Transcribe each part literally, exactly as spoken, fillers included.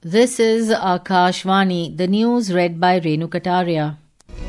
This is Akashvani, the news read by Renu Kataria.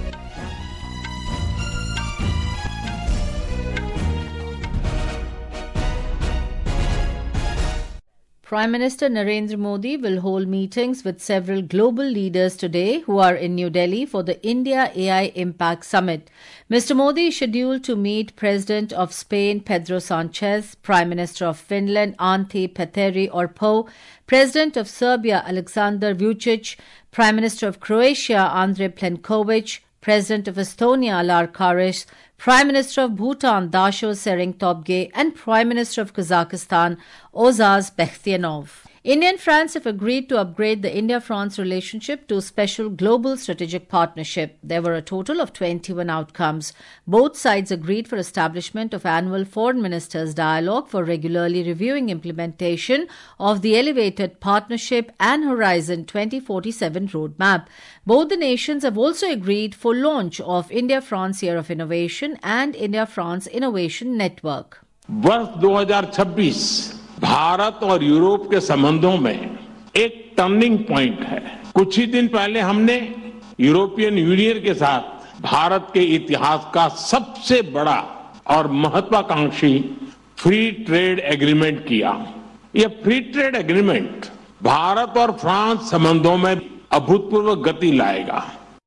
Prime Minister Narendra Modi will hold meetings with several global leaders today who are in New Delhi for the India A I Impact Summit. Mister Modi is scheduled to meet President of Spain Pedro Sanchez, Prime Minister of Finland Antti Petteri Orpo, President of Serbia Aleksandar Vučić, Prime Minister of Croatia Andrej Plenković, President of Estonia Alar Karis, Prime Minister of Bhutan Dasho Tsering Tobgay and Prime Minister of Kazakhstan Ozaz Bekhtiyarov. India and France have agreed to upgrade the India-France relationship to a special global strategic partnership. There were a total of twenty-one outcomes. Both sides agreed for establishment of annual foreign ministers' dialogue for regularly reviewing implementation of the elevated partnership and Horizon twenty forty-seven roadmap. Both the nations have also agreed for launch of India-France Year of Innovation and India-France Innovation Network. वर्ष दो हज़ार छब्बीस भारत और Europe के संबंधों में एक turning point है। कुछ ही दिन पहले हमने यूरोपियन यूनियन के साथ भारत के इतिहास का सबसे बड़ा और महत्वाकांक्षी फ्री ट्रेड एग्रीमेंट किया। यह फ्री ट्रेड एग्रीमेंट भारत और फ्रांस संबंधों में अभूतपूर्व गति लाएगा।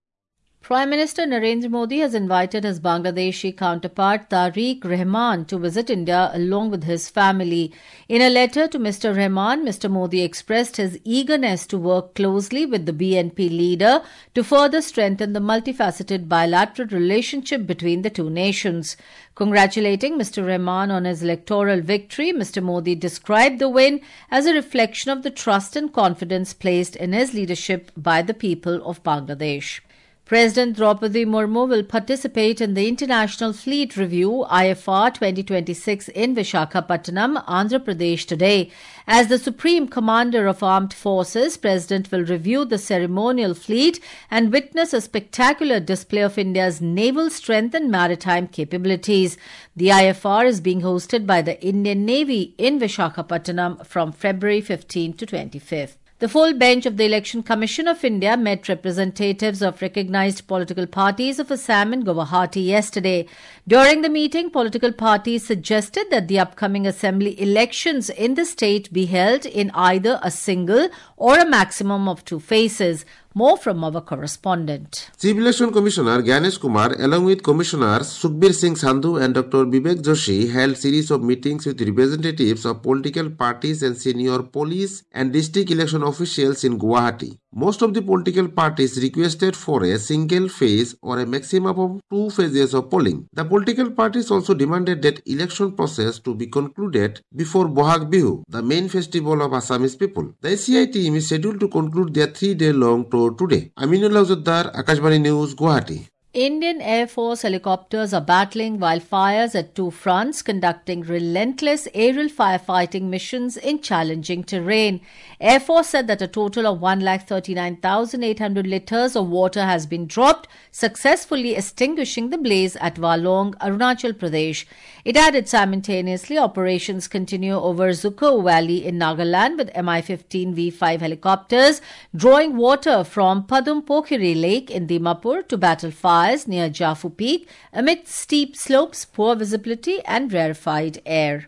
Prime Minister Narendra Modi has invited his Bangladeshi counterpart Tariq Rahman to visit India along with his family. In a letter to Mister Rahman, Mister Modi expressed his eagerness to work closely with the B N P leader to further strengthen the multifaceted bilateral relationship between the two nations. Congratulating Mister Rahman on his electoral victory, Mister Modi described the win as a reflection of the trust and confidence placed in his leadership by the people of Bangladesh. President Draupadi Murmu will participate in the International Fleet Review I F R twenty twenty-six in Visakhapatnam, Andhra Pradesh today. As the Supreme Commander of Armed Forces, President will review the ceremonial fleet and witness a spectacular display of India's naval strength and maritime capabilities. The I F R is being hosted by the Indian Navy in Visakhapatnam from February fifteenth to twenty-fifth. The full bench of the Election Commission of India met representatives of recognized political parties of Assam and Guwahati yesterday. During the meeting, political parties suggested that the upcoming assembly elections in the state be held in either a single or a maximum of two phases. More from our correspondent. Chief Election Commissioner Gyanesh Kumar along with Commissioners Sukhbir Singh Sandhu and Doctor Vivek Joshi held series of meetings with representatives of political parties and senior police and district election officials in Guwahati. Most of the political parties requested for a single phase or a maximum of two phases of polling. The political parties also demanded that election process to be concluded before Bohag Bihu, the main festival of Assamese people. The A C I team is scheduled to conclude their three-day-long tour today. Aminullah Zuddar, Akashvani News, Guwahati. Indian Air Force helicopters are battling wildfires at two fronts, conducting relentless aerial firefighting missions in challenging terrain. Air Force said that a total of one lakh thirty-nine thousand eight hundred litres of water has been dropped, successfully extinguishing the blaze at Walong, Arunachal Pradesh. It added simultaneously operations continue over Zuko Valley in Nagaland with M I fifteen V five helicopters drawing water from Padum Pokhiri Lake in Dimapur to battle fires near Jafu Peak amid steep slopes, poor visibility and rarefied air.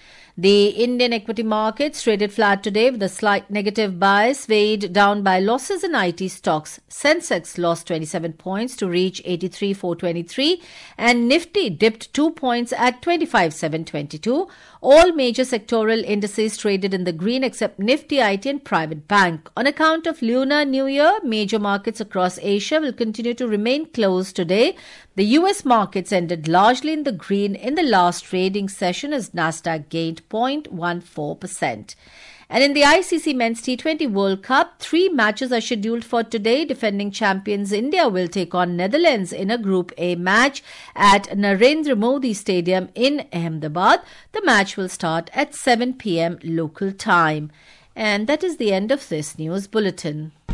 The Indian equity markets traded flat today with a slight negative bias, weighed down by losses in I T stocks. Sensex lost twenty-seven points to reach eighty-three thousand four hundred twenty-three and Nifty dipped two points at twenty-five thousand seven hundred twenty-two. All major sectoral indices traded in the green except Nifty I T and Private Bank. On account of Lunar New Year, major markets across Asia will continue to remain closed today. The U S markets ended largely in the green in the last trading session as Nasdaq gained zero point one four percent. And in the I C C Men's T twenty World Cup, three matches are scheduled for today. Defending champions India will take on Netherlands in a Group A match at Narendra Modi Stadium in Ahmedabad. The match will start at seven p m local time. And that is the end of this news bulletin.